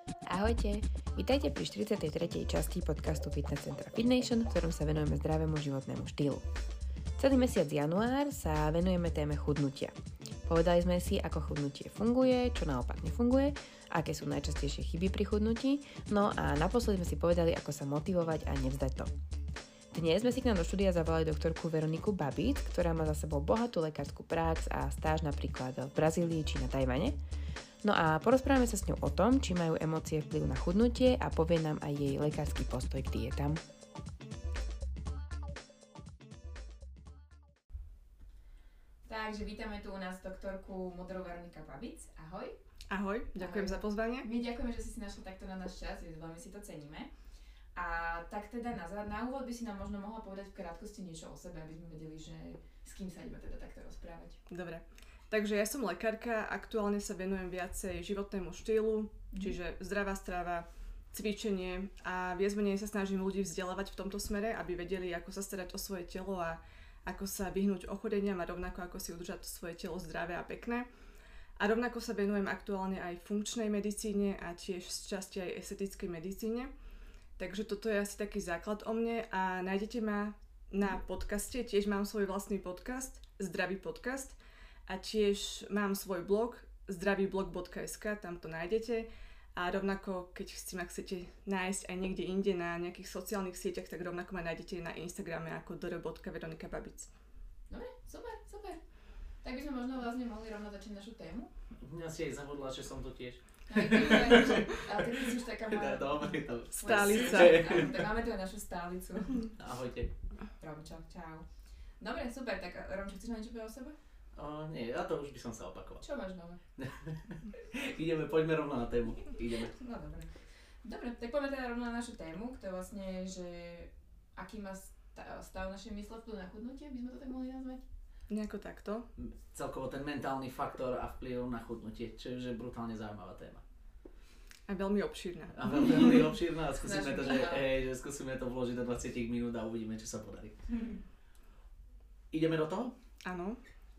Ahojte, vítajte pri 43. časti podcastu Fitness Centra FitNation, v ktorom sa venujeme zdravému životnému štýlu. Celý mesiac január sa venujeme téme chudnutia. Povedali sme si, ako chudnutie funguje, čo naopak nefunguje, aké sú najčastejšie chyby pri chudnutí, no a naposledy sme si povedali, ako sa motivovať a nevzdať to. Dnes sme si k nám do štúdia zavolali doktorku Veroniku Babic, ktorá má za sebou bohatú lekárskú prax a stáž napríklad v Brazílii či na Tajvane. No a porozprávame sa s ňou o tom, či majú emócie vplyv na chudnutie a povie nám aj jej lekársky postoj k dietám. Takže vítame tu u nás doktorku modrou Veronika Babic. Ahoj. Ahoj, ďakujem za pozvanie. My ďakujeme, že si našla takto na náš čas, veľmi si to ceníme. A tak teda na úvod by si nám možno mohla povedať v krátkosti niečo o sebe, aby sme vedeli, že s kým sa ideme teda takto rozprávať. Dobre, takže ja som lekárka, aktuálne sa venujem viacej životnému štýlu, čiže zdravá strava, cvičenie a viac menej sa snažím ľudí vzdelávať v tomto smere, aby vedeli, ako sa starať o svoje telo a ako sa vyhnúť ochoreniam a rovnako ako si udržať svoje telo zdravé a pekné. A rovnako sa venujem aktuálne aj funkčnej medicíne a tiež z časti aj estetickej medicíne. Takže toto je asi taký základ o mne a nájdete ma na podcaste, tiež mám svoj vlastný podcast, Zdravý podcast a tiež mám svoj blog zdravyblog.sk, tam to nájdete a rovnako keď ma chcete nájsť aj niekde inde na nejakých sociálnych sieťach, tak rovnako ma nájdete na Instagrame ako dr.veronikababic. Dobre, super. Tak by sme možno vlastne mohli rovno začať našu tému. Mňa si aj zavodla, že som tu tiež. Ale ty si už taká moja stálica. Tak máme tu aj našu stálicu. Ahojte. Romčo, čau. Dobre, super, tak Romčo, chceš ma niečo povedať o sebe? Nie, ja to už by som sa opakoval. Čo máš nové? Poďme rovno na tému. Ideme. No dobre. Dobre, tak poďme teda rovno na našu tému, to je vlastne, že aký má stav našej mysle vplyv na chudnutie, by sme to tak mohli nazvať? Nejako takto. Celkovo ten mentálny faktor a vplyv na chudnutie, čo je brutálne zaujímavá téma. A veľmi obšírna. A veľmi obšírna a skúsime to vložiť do 20 minút a uvidíme, čo sa podarí. Ideme do toho? Áno.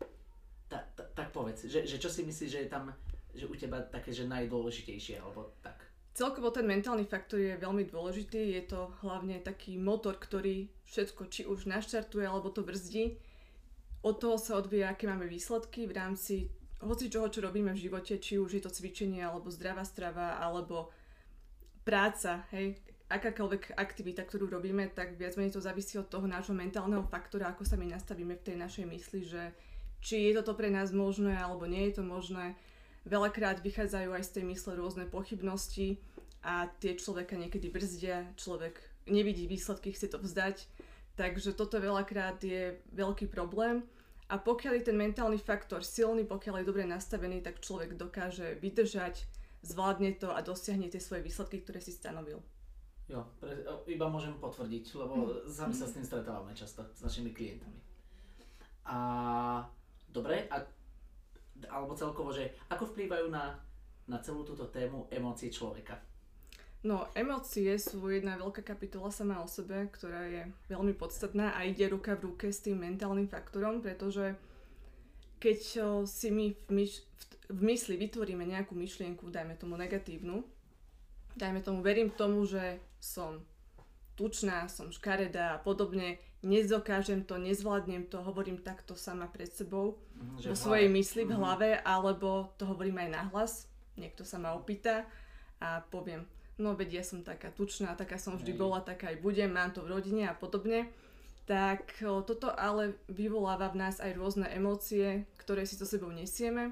Tak povedz, že čo si myslíš, že je tam, že u teba také, že najdôležitejšie, alebo tak? Celkovo ten mentálny faktor je veľmi dôležitý, je to hlavne taký motor, ktorý všetko či už naštartuje, alebo to brzdí. Od toho sa odvíja, aké máme výsledky v rámci hocičoho, čo robíme v živote, či už je to cvičenie, alebo zdravá strava, alebo práca, hej, akákoľvek aktivita, ktorú robíme, tak viac menej to závisí od toho nášho mentálneho faktora, ako sa my nastavíme v tej našej mysli, že či je toto pre nás možné, alebo nie je to možné. Veľakrát vychádzajú aj z tej mysle rôzne pochybnosti a tie človeka niekedy brzdia, človek nevidí výsledky, chce to vzdať. Takže toto veľakrát je veľký problém a pokiaľ je ten mentálny faktor silný, pokiaľ je dobre nastavený, tak človek dokáže vydržať, zvládne to a dosiahne tie svoje výsledky, ktoré si stanovil. Jo, iba môžem potvrdiť, lebo sami sa s tým stretávame často s našimi klientami. A dobre, alebo celkovo, že ako vplývajú na celú túto tému emócie človeka? No, emócie sú jedna veľká kapitola sama o sebe, ktorá je veľmi podstatná a ide ruka v ruke s tým mentálnym faktorom, pretože keď si my v mysli vytvoríme nejakú myšlienku, dajme tomu negatívnu, dajme tomu, verím tomu, že som tučná, som škaredá a podobne, nedokážem to, nezvládnem to, hovorím takto sama pred sebou, vo svojej mysli, v hlave, alebo to hovorím aj nahlas, niekto sa ma opýta a poviem, no veď ja som taká tučná, taká som vždy bola, taká aj budem, mám to v rodine a podobne. Tak toto ale vyvoláva v nás aj rôzne emócie, ktoré si so sebou nesieme.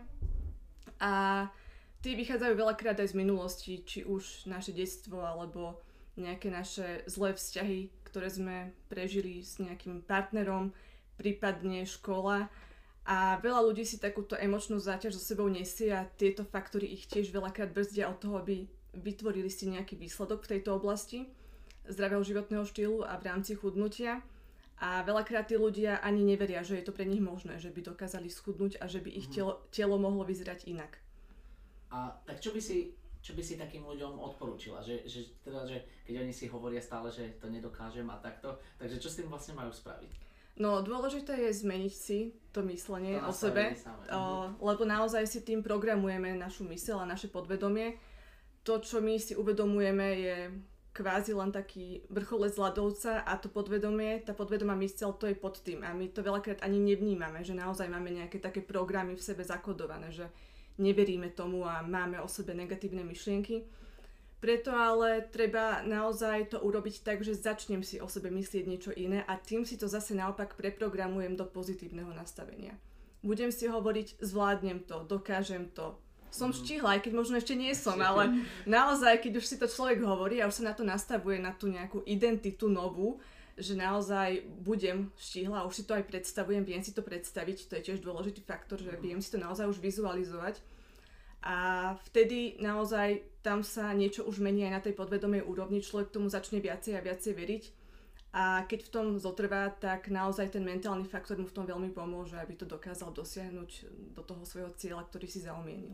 A tie vychádzajú veľakrát aj z minulosti, či už naše detstvo, alebo nejaké naše zlé vzťahy, ktoré sme prežili s nejakým partnerom, prípadne škola. A veľa ľudí si takúto emočnú záťaž so sebou nesie a tieto faktory ich tiež veľakrát brzdia od toho, aby vytvorili si nejaký výsledok v tejto oblasti zdravého životného štýlu a v rámci chudnutia. A veľakrát tí ľudia ani neveria, že je to pre nich možné, že by dokázali schudnúť a že by ich telo mohlo vyzerať inak. A tak čo by si takým ľuďom odporúčila? Že keď oni si hovoria stále, že to nedokážem a takto, takže čo s tým vlastne majú spraviť? No, dôležité je zmeniť si to myslenie o sebe, lebo naozaj si tým programujeme našu myseľ a naše podvedomie. to, čo my si uvedomujeme, je kvázi len taký vrcholec ľadovca a to podvedomie, tá podvedomá myseľ, to je pod tým. A my to veľakrát ani nevnímame, že naozaj máme nejaké také programy v sebe zakodované, že neveríme tomu a máme o sebe negatívne myšlienky. Preto ale treba naozaj to urobiť tak, že začnem si o sebe myslieť niečo iné a tým si to zase naopak preprogramujem do pozitívneho nastavenia. Budem si hovoriť, zvládnem to, dokážem to. Som štíhla, aj keď možno ešte nie som, ale naozaj, keď už si to človek hovorí a už sa na to nastavuje, na tú nejakú identitu novú, že naozaj budem štíhla a už si to aj predstavujem, viem si to predstaviť, to je tiež dôležitý faktor, že viem si to naozaj už vizualizovať. A vtedy naozaj tam sa niečo už mení aj na tej podvedomej úrovni, človek tomu začne viacej a viacej veriť. A keď v tom zotrvá, tak naozaj ten mentálny faktor mu v tom veľmi pomôže, aby to dokázal dosiahnuť do toho svojho cieľa, ktorý si zaumienil.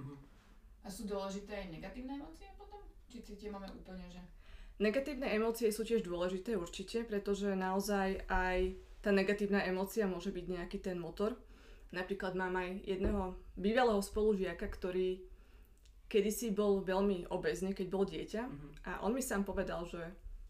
A sú dôležité aj negatívne emócie potom? Či tie máme úplne, že... Negatívne emócie sú tiež dôležité určite, pretože naozaj aj tá negatívna emócia môže byť nejaký ten motor. Napríklad mám aj jedného bývalého spolužiaka, ktorý kedysi bol veľmi obézny, keď bol dieťa a on mi sám povedal, že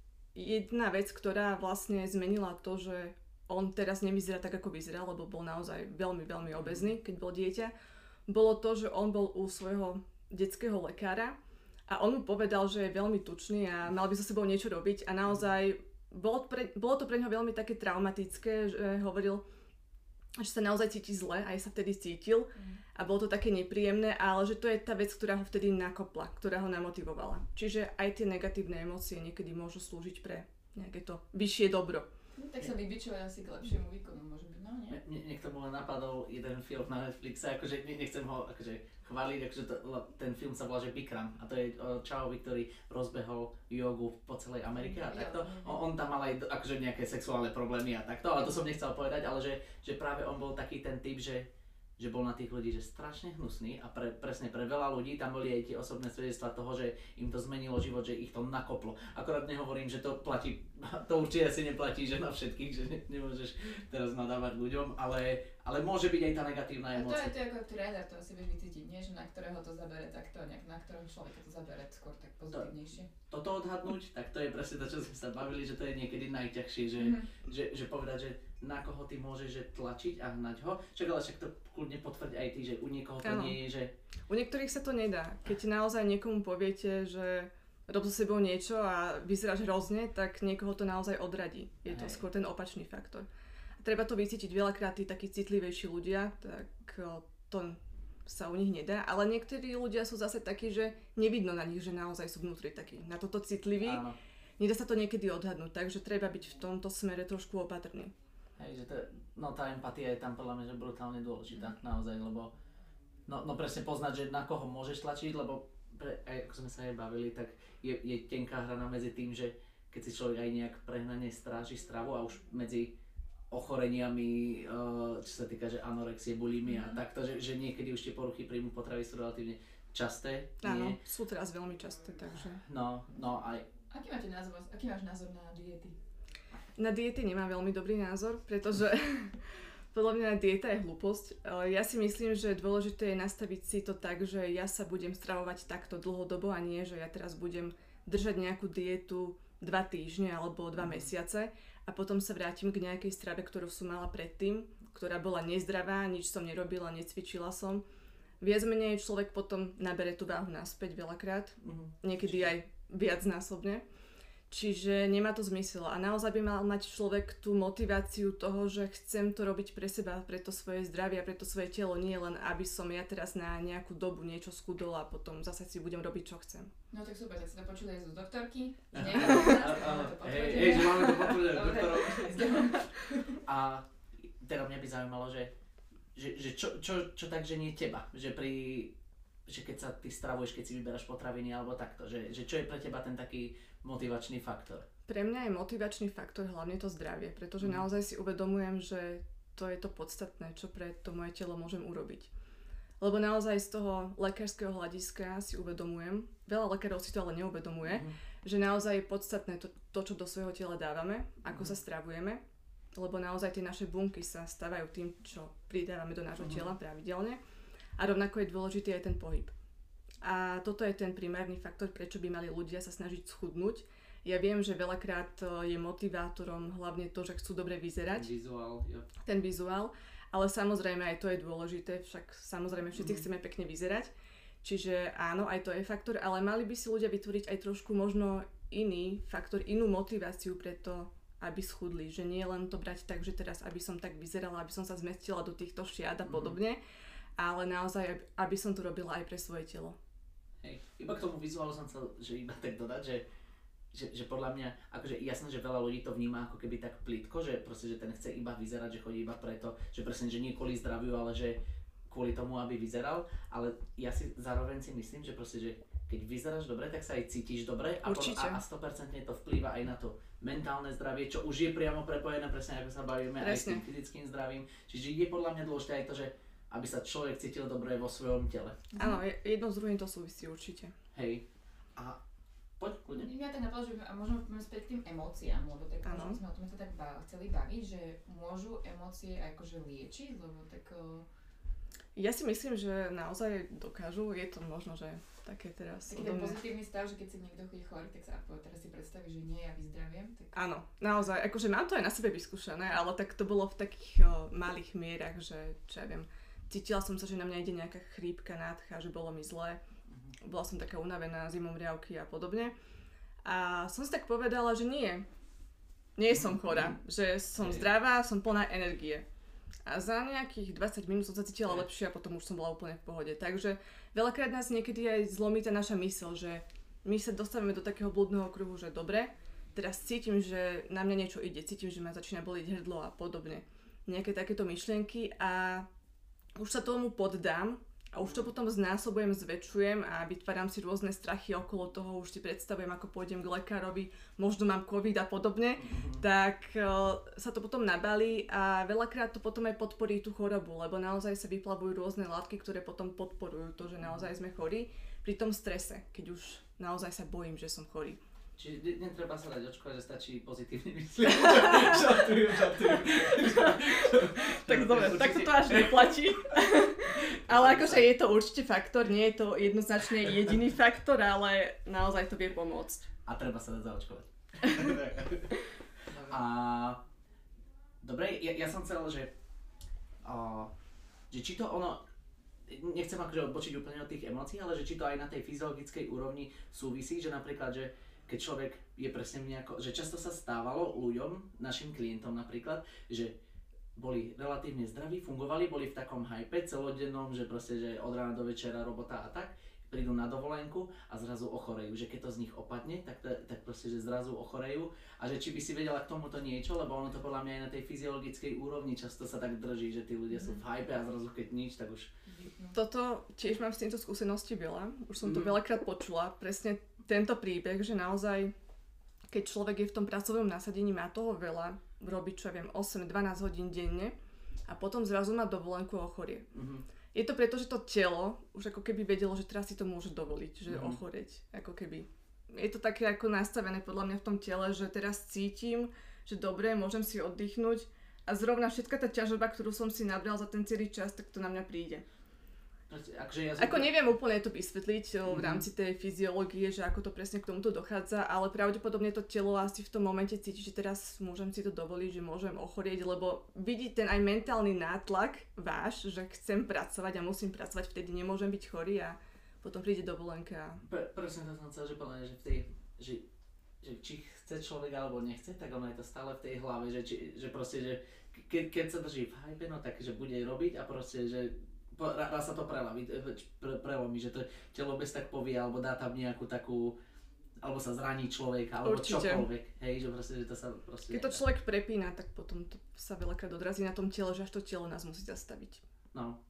jedna vec, ktorá vlastne zmenila to, že on teraz nevyzerá tak, ako vyzeral, lebo bol naozaj veľmi, veľmi obézny, keď bol dieťa, bolo to, že on bol u svojho detského lekára a on mu povedal, že je veľmi tučný a mal by so sebou niečo robiť a naozaj bolo to pre ňoho veľmi také traumatické, že hovoril, že sa naozaj cíti zle, aj sa vtedy cítil a bolo to také nepríjemné, ale že to je tá vec, ktorá ho vtedy nakopla, ktorá ho namotivovala. Čiže aj tie negatívne emócie niekedy môžu slúžiť pre nejaké to vyššie dobro. Tak sa vybičovať asi k lepšiemu výkonu, môže byť, no nie? Niekto mu len napadol jeden film na Netflixe, akože nechcem ho akože chváliť, akože ten film sa volá, že Bikram a to je čavovi, ktorý rozbehol jogu po celej Amerike a takto. On tam mal aj akože nejaké sexuálne problémy a takto, ale to som nechcel povedať, ale že práve on bol taký ten typ, že bol na tých ľudí že strašne hnusný a presne pre veľa ľudí tam boli aj tie osobné svedectvá toho, že im to zmenilo život, že ich to nakoplo. Akorát nehovorím, že to platí, to určite asi neplatí, že na všetkých, že nemôžeš teraz nadávať ľuďom, ale môže byť aj tá negatívna emócia. To je ako tréner, to asi vieš vycítiť, nie? Že na ktorého to zabere takto, na ktorého človeka to zabere skôr tak pozitívnejšie. Toto odhadnúť, tak to je presne to, čo sme sa bavili, že to je niekedy najťažšie, že povedať, že na koho ty môžeš že tlačiť a hnať ho. Ale však to kľudne potvrď aj ty, že u niekoho to nie je, že... U niektorých sa to nedá. Keď naozaj niekomu poviete, že rob so sebou niečo a vyzeráš hrozne, tak niekoho to naozaj odradí. Je to skôr ten opačný faktor. A treba to vycítiť veľakrát, tí takí citlivejší ľudia, tak to sa u nich nedá. Ale niektorí ľudia sú zase takí, že nevidno na nich, že naozaj sú vnútri takí na toto citliví. Áno. Nedá sa to niekedy odhadnúť, takže treba byť v tomto smere trošku opatrný. Hej, že tá empatia je tam podľa mňa že brutálne dôležitá, naozaj, lebo no presne poznať, že na koho môžeš tlačiť, lebo aj ako sme sa aj bavili, tak je tenká hrana medzi tým, že keď si človek aj nejak prehnane stráži stravu a už medzi ochoreniami, čo sa týka, že anorexie, bulimia a takto, že niekedy už tie poruchy príjmu potravy sú relatívne časté. Áno, sú teraz veľmi časté, takže... No aj... Aký máš názor na diety? Na diety nemám veľmi dobrý názor, pretože podľa mňa dieta je hlúposť. Ja si myslím, že dôležité je nastaviť si to tak, že ja sa budem stravovať takto dlhodobo a nie, že ja teraz budem držať nejakú dietu 2 týždne alebo 2 mesiace a potom sa vrátim k nejakej strave, ktorú som mala predtým, ktorá bola nezdravá, nič som nerobila, necvičila som. Viac menej človek potom nabere tú váhu naspäť veľakrát, niekedy aj viacnásobne. Čiže nemá to zmysel a naozaj by mal mať človek tú motiváciu toho, že chcem to robiť pre seba, pre to svoje zdravie a pre to svoje telo, nie len aby som ja teraz na nejakú dobu niečo skudol a potom zase si budem robiť, čo chcem. No tak super, tak si to počuli aj z doktorky. Že máme to potvrdené z doktorov. A teda mňa by zaujímalo, že čo tak ženie teba, že keď sa ty stravuješ, keď si vyberáš potraviny alebo takto, že čo je pre teba ten taký motivačný faktor? Pre mňa je motivačný faktor hlavne to zdravie, pretože naozaj si uvedomujem, že to je to podstatné, čo pre to moje telo môžem urobiť. Lebo naozaj z toho lekárskeho hľadiska si uvedomujem, veľa lekárov si to ale neuvedomuje, že naozaj je podstatné to, čo do svojho tela dávame, ako sa stravujeme, lebo naozaj tie naše bunky sa stávajú tým, čo pridávame do nášho tela pravidelne. A rovnako je dôležitý aj ten pohyb. A toto je ten primárny faktor, prečo by mali ľudia sa snažiť schudnúť. Ja viem, že veľakrát je motivátorom hlavne to, že chcú dobre vyzerať. Ten vizuál. Ale samozrejme aj to je dôležité, však samozrejme všetci chceme pekne vyzerať. Čiže áno, aj to je faktor, ale mali by si ľudia vytvoriť aj trošku možno iný faktor, inú motiváciu pre to, aby schudli. Že nie len to brať tak, že teraz aby som tak vyzerala, aby som sa zmestila do týchto šiat a podobne, ale naozaj, aby som to robila aj pre svoje telo. Hej, iba k tomu vizuálu som chcel, že iba tak dodať, že podľa mňa, akože jasné, že veľa ľudí to vníma ako keby tak plítko, že proste, že ten chce iba vyzerať, že chodí iba preto, že presne, že nie kvôli zdraviu, ale že kvôli tomu, aby vyzeral, ale ja si zároveň si myslím, že proste, že keď vyzeráš dobre, tak sa aj cítiš dobre a 100% to vplýva aj na to mentálne zdravie, čo už je priamo prepojené, presne ako sa bavíme, aj s tým fyzickým zdravím, čiže je podľa mňa dôležité aj to, že aby sa človek cítil dobre vo svojom tele. Áno, jedno z druhým to súvisí určite. Hej. A poď, kľudne. Mňa tak napadlo, že môžeme späť k tým emóciám, lebo tak možno sme o tom sa tak chceli baviť, že môžu emócie akože liečiť, lebo tak... Ja si myslím, že naozaj dokážu, je to možno, že také teraz... Taký ten pozitívny stav, že keď si niekto je chorý, tak sa teraz si predstaví, že nie, ja vyzdraviem. Tak... Áno, naozaj, akože mám to aj na sebe vyskúšané, ale tak to bolo v takých malých mierach, že čo ja viem, cítila som sa, že na mňa ide nejaká chrípka, nádcha, že bolo mi zle. Bola som taká unavená, zimomriavky a podobne. A som si tak povedala, že nie som chorá, že som zdravá, som plná energie. A za nejakých 20 minút som sa cítila lepšie a potom už som bola úplne v pohode. Takže veľakrát nás niekedy aj zlomí tá naša myseľ, že my sa dostávame do takého blúdneho kruhu, že dobre, teraz cítim, že na mňa niečo ide, cítim, že ma začína bolieť hrdlo a podobne. Nejaké takéto myšlienky a už sa tomu poddám a už to potom znásobujem, zväčšujem a vytváram si rôzne strachy okolo toho, už si predstavujem, ako pôjdem k lekárovi, možno mám COVID a podobne, tak sa to potom nabalí a veľakrát to potom aj podporí tú chorobu, lebo naozaj sa vyplavujú rôzne látky, ktoré potom podporujú to, že naozaj sme chorí pri tom strese, keď už naozaj sa bojím, že som chorý. Čiže netreba sa dať očkovať, že stačí pozitívne myslieť. Žartujem. Tak dobre, tak to až neplatí. Ale akože je to určite faktor, nie je to jednoznačne jediný faktor, ale naozaj to vie pomôcť. A treba sa dať zaočkovať. Dobre, ja som chcel, že či to ono, nechcem akože odbočiť úplne od tých emócií, ale že či to aj na tej fyziologickej úrovni súvisí, že napríklad, že keď človek je presne že často sa stávalo ľuďom, našim klientom napríklad, že boli relatívne zdraví, fungovali, boli v takom hype celodennom, že proste, že od rána do večera robota a tak, prídu na dovolenku a zrazu ochorejú, že keď to z nich opadne, tak proste, že zrazu ochorejú a že či by si vedela k tomuto niečo, lebo ono to podľa mňa aj na tej fyziologickej úrovni často sa tak drží, že tí ľudia sú v hype a zrazu keď nič, tak už... Toto tiež mám s týmto skúsenosti veľa, už som to veľakrát počula, presne tento príbeh, že naozaj, keď človek je v tom pracovnom nasadení, má toho veľa, robí čo ja viem, 8-12 hodín denne a potom zrazu má dovolenku a ochorie. Je to preto, že to telo už ako keby vedelo, že teraz si to môže dovoliť, že ochorieť, ako keby. Je to také ako nastavené podľa mňa v tom tele, že teraz cítim, že dobre, môžem si oddychnúť a zrovna všetka tá ťažoba, ktorú som si nabral za ten celý čas, tak to na mňa príde. Ako neviem úplne to vysvetliť v rámci tej fyziológie, že ako to presne k tomuto dochádza, ale pravdepodobne to telo asi v tom momente cíti, že teraz môžem si to dovoliť, že môžem ochorieť, lebo vidí ten aj mentálny nátlak váš, že chcem pracovať a musím pracovať, vtedy nemôžem byť chorý a potom príde dovolenka. Presne to som chcel, že povedať, že či chce človek alebo nechce, tak ono je to stále v tej hlave, že proste, že keď sa drží v hype, no tak že bude robiť a proste, že raz sa to prelomí, že to telo bez tak povie, alebo dá tam nejakú takú, alebo sa zraní človek, alebo čokoľvek, hej, že proste, že to sa proste... Keď to človek prepína, tak potom to sa veľakrát odrazí na tom tele, že až to telo nás musí zastaviť. No.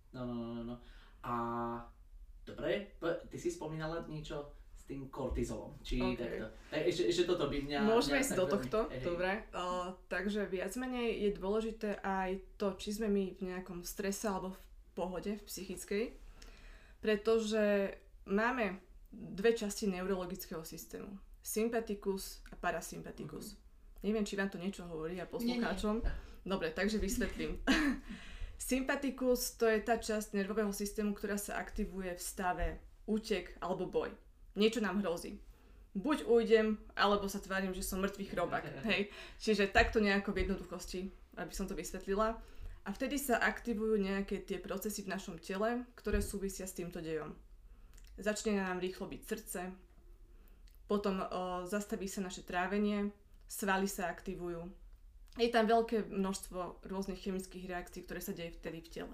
A dobre, ty si spomínala niečo s tým kortizolom, či takto. Tak ešte toto by mňa... Môžeme ísť do tohto, dobre. Takže viac menej je dôležité aj to, či sme my v nejakom strese alebo v pohode, v psychickej, pretože máme dve časti neurologického systému. Sympatikus a parasympatikus. Neviem, či vám to niečo hovorí a poslucháčom. Dobre, takže vysvetlím. Sympatikus to je tá časť nervového systému, ktorá sa aktivuje v stave útek alebo boj. Niečo nám hrozí. Buď ujdem, alebo sa tvárim, že som mŕtvý chrobák. Hej. Čiže takto nejako v jednoduchosti, aby som to vysvetlila. A vtedy sa aktivujú nejaké tie procesy v našom tele, ktoré súvisia s týmto dejom. Začne nám rýchlo byť srdce, potom zastaví sa naše trávenie, svaly sa aktivujú. Je tam veľké množstvo rôznych chemických reakcií, ktoré sa deje vtedy v tele.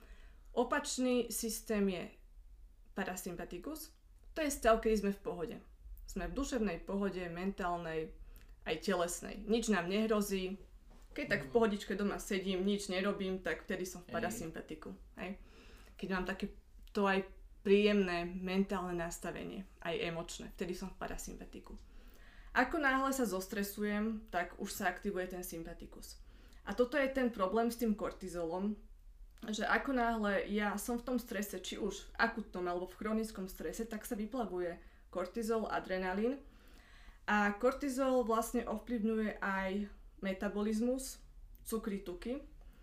Opačný systém je parasympatikus. To je stav, kedy sme v pohode. Sme v duševnej pohode, mentálnej, aj telesnej. Nič nám nehrozí. Keď tak v pohodičke doma sedím, nič nerobím, tak vtedy som v parasympatiku. Hej. Keď mám také to aj príjemné mentálne nastavenie, aj emočné, vtedy som v parasympatiku. Ako náhle sa zostresujem, tak už sa aktivuje ten sympatikus. A toto je ten problém s tým kortizolom, že ako náhle ja som v tom strese, či už v akutnom alebo v chronickom strese, tak sa vyplavuje kortizol, adrenalín. A kortizol vlastne ovplyvňuje aj metabolizmus, cukry, tuky.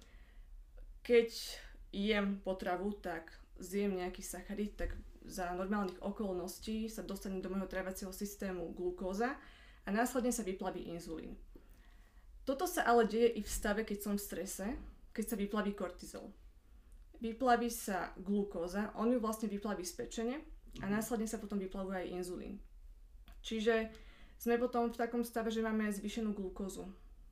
Keď jem potravu, tak zjem nejaký sacharid, tak za normálnych okolností sa dostane do môjho trávacieho systému glukóza a následne sa vyplaví inzulín. Toto sa ale deje i v stave, keď som v strese, keď sa vyplaví kortizol. Vyplaví sa glukóza, on ju vlastne vyplaví z pečene a následne sa potom vyplavuje aj inzulín. Čiže sme potom v takom stave, že máme zvýšenú glukózu,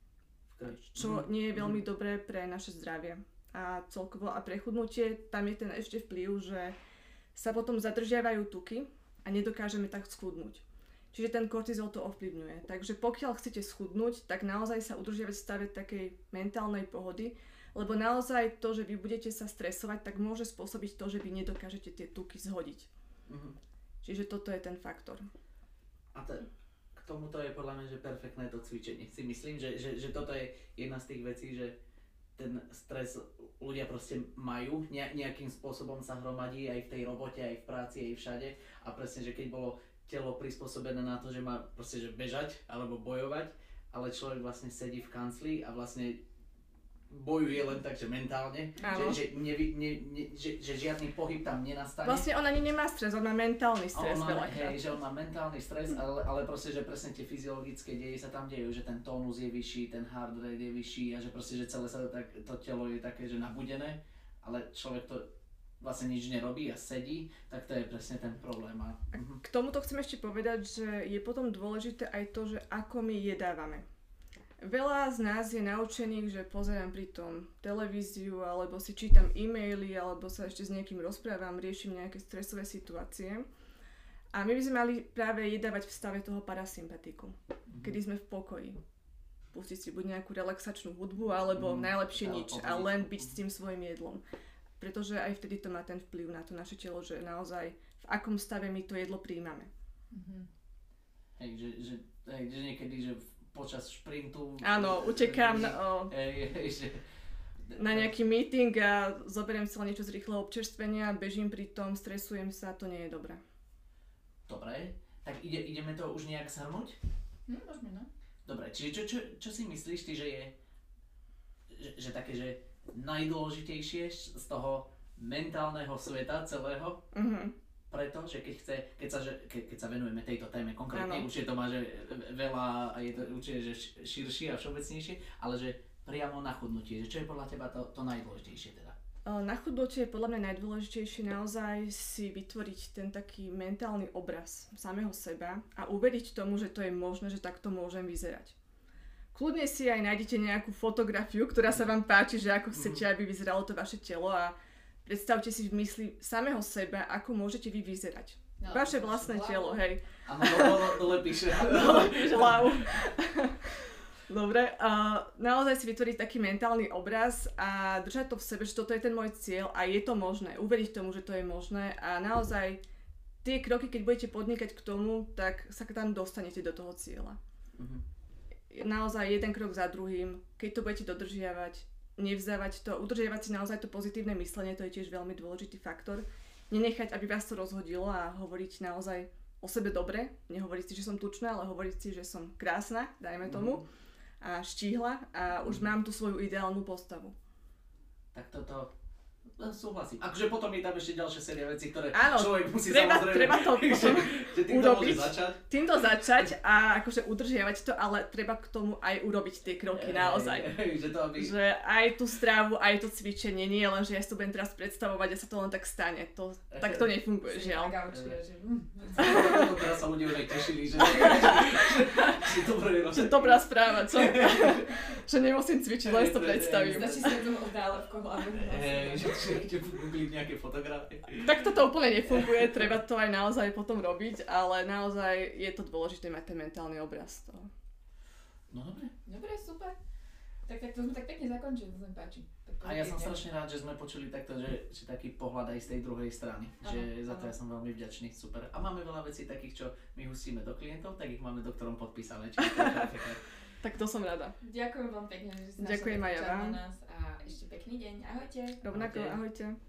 čo nie je veľmi dobré pre naše zdravie. A celkovo a pre chudnutie tam je ten ešte vplyv, že sa potom zadržiavajú tuky a nedokážeme tak schudnúť. Čiže ten kortizol to ovplyvňuje. Takže pokiaľ chcete schudnúť, tak naozaj sa udržiavať v stave takej mentálnej pohody, lebo naozaj to, že vy budete sa stresovať, tak môže spôsobiť to, že vy nedokážete tie tuky zhodiť. Čiže toto je ten faktor. A k tomuto je podľa mňa, že perfektné to cvičenie. Si myslím, že toto je jedna z tých vecí, že ten stres ľudia proste majú, nejakým spôsobom sa hromadí aj v tej robote, aj v práci, aj všade. A presne, že keď bolo telo prispôsobené na to, že má proste, že bežať alebo bojovať, ale človek vlastne sedí v kancli a vlastne bojuje len tak, že mentálne, že žiadny pohyb tam nenastane. Vlastne on ani nemá stres, on má mentálny stres veľakrát. Hej, že on má mentálny stres, ale proste, že presne tie fyziologické deje sa tam dejú, že ten tónus je vyšší, ten heart rate je vyšší a že proste, že celé sa to telo je také, že nabudené, ale človek to vlastne nič nerobí a sedí, tak to je presne ten problém. A k tomuto chcem ešte povedať, že je potom dôležité aj to, že ako my jedávame. Veľa z nás je naučených, že pozerám pritom televíziu, alebo si čítam e-maily, alebo sa ešte s niekým rozprávam, riešim nejaké stresové situácie. A my by sme mali práve jedávať v stave toho parasympatiku, kedy sme v pokoji. Pustiť si buď nejakú relaxačnú hudbu, alebo najlepšie nič a len byť s tým svojím jedlom. Pretože aj vtedy to má ten vplyv na to naše telo, že naozaj v akom stave my to jedlo príjmame. Hej, že niekedy, že počas šprintu... Áno, utekám na nejaký meeting a zoberiem si len niečo z rýchleho občerstvenia, bežím pri tom, stresujem sa, to nie je dobré. Dobre, tak ideme to už nejak shrnúť? Môžeme, no. Dobre, čiže čo si myslíš ty, že je že také, že najdôležitejšie z toho mentálneho sveta celého? Preto, že keď sa venujeme tejto téme konkrétne, určite to má že veľa a je to určite že širšie a všeobecnejšie, ale že priamo na chudnutie, že čo je podľa teba to najdôležitejšie teda? Na chudnutie je podľa mňa najdôležitejšie naozaj si vytvoriť ten taký mentálny obraz samého seba a uveriť tomu, že to je možné, že takto môžem vyzerať. Kľudne si aj nájdete nejakú fotografiu, ktorá sa vám páči, že ako chcete, aby vyzeralo to vaše telo a predstavte si v mysli samého seba, ako môžete vy vyzerať. No, vaše vlastné telo, hej. Áno, dole píše. Hlavu. Dobre, naozaj si vytvoriť taký mentálny obraz a držať to v sebe, že toto je ten môj cieľ a je to možné. Uveriť tomu, že to je možné a naozaj tie kroky, keď budete podnikať k tomu, tak sa tam dostanete do toho cieľa. Naozaj jeden krok za druhým, keď to budete dodržiavať, nevzdávať to, udržiavať si naozaj to pozitívne myslenie, to je tiež veľmi dôležitý faktor. Nenechať, aby vás to rozhodilo a hovoriť naozaj o sebe dobre, nehovoriť si, že som tučná, ale hovoriť si, že som krásna, dajme tomu, a štíhla a už mám tu svoju ideálnu postavu. Tak toto Súhlasím. Akože potom je tam ešte ďalšia séria vecí, ktoré áno, človek musí treba samozrejme... to potom že týmto urobiť. môže začať. Týmto začať a akože udržiavať to, ale treba k tomu aj urobiť tie kroky naozaj. Že aj tú strávu, aj to cvičenie, nie len, že ja si to budem teraz predstavovať a sa to len tak stane. Tak to nefunguje, žiaľ. Teraz sa ľudia už aj tešili, že že dobrá správa, čo? Že nemusím cvičiť, len si to predstavím. Stačí si to dále v hlavu. Že googliť nejaké fotografie. Tak toto úplne nefunguje, treba to aj naozaj potom robiť, ale naozaj je to dôležité mať ten mentálny obraz toho. No dobre. Dobre, super. Tak to sme tak pekne zakončili, to sa mi páči. A ja som strašne rád, že sme počuli takto, že taký pohľad aj z tej druhej strany. Že za to ja som veľmi vďačný, super. A máme veľa vecí takých, čo my hustíme do klientov, tak ich máme doktorom podpísané. Tak to som rada. Ďakujem vám pekne, že ste Ďakujem aj ja vám. na nás a ešte pekný deň. Ahojte. Rovnako, ahojte.